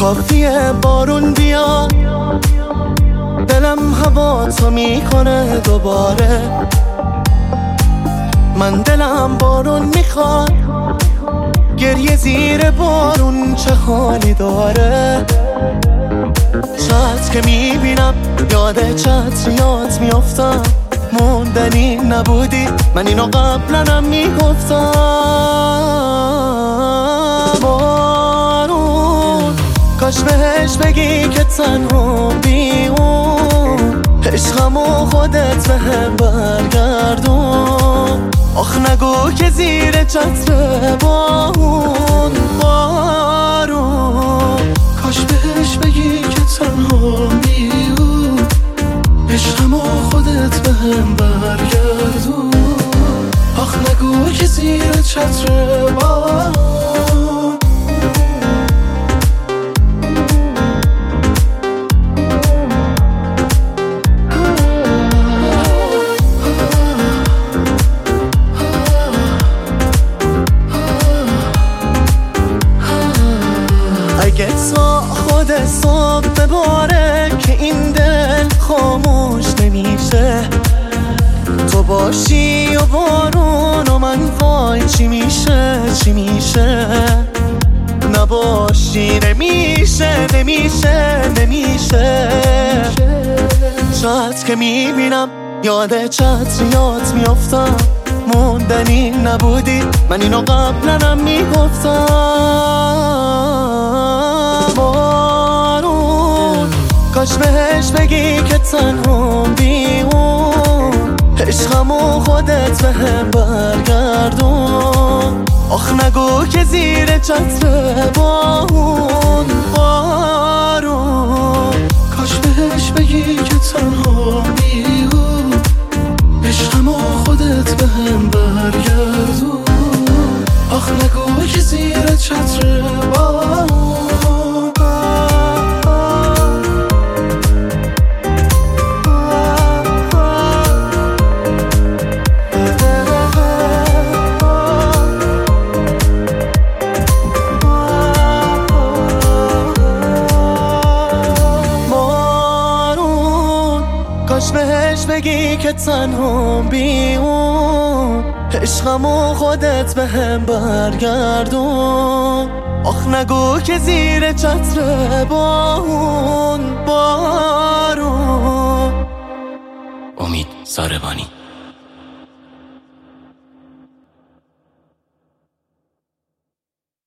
کافیه بارون بیاد، دلم هوا تو میکنه دوباره. من دلم بارون میخواد، گریه زیر بارون چه حالی داره. چت که میبینم یاد چتریات میافتم، موندنی نبودی من اینو قبلنم میگفتم. بارون کاش بهش بگی که تنها بی اون، عشقمو خودت بهم برگردون. آخ نگو که زیر چتر بارون، بارون کاش بهش بگی که تنها بی اون، عشقمو خودت بهم برگردون. آخ نگو که زیر چتر بارون. اگه تا خود صبح بباره که این دل خاموش نمیشه، تو باشی و بارون و من وای چی میشه چی میشه. نباشی نمیشه نمیشه نمیشه. چت که میبینم یاد چتریات میافتم، موندنی نبودی من اینو قبلنم میگفتم. بارون کاش بهش بگی که تنها بی اون، عشقمو خودت بهم برگردون. آخ نگو که زیر چتر بارون، بارون کاش بهش بگی که تنها بی اون، عشقمو خودت بهم برگردون. آخ نگو که زیر چتر بارون. کاش بهش بگی که تنها بی اون، عشقمو خودت بهم برگردون. آخ نگو که زیر چتر بارون، بارون. امید زاربانی.